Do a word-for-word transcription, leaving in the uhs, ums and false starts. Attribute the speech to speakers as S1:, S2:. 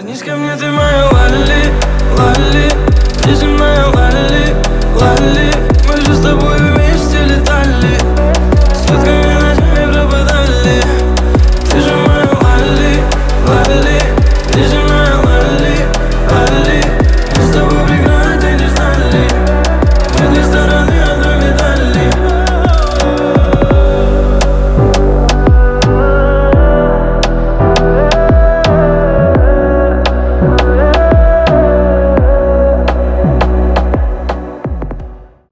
S1: Вернись ко мне, ты моя Лали, Лали, неземная Лали, Лали. Мы же с тобой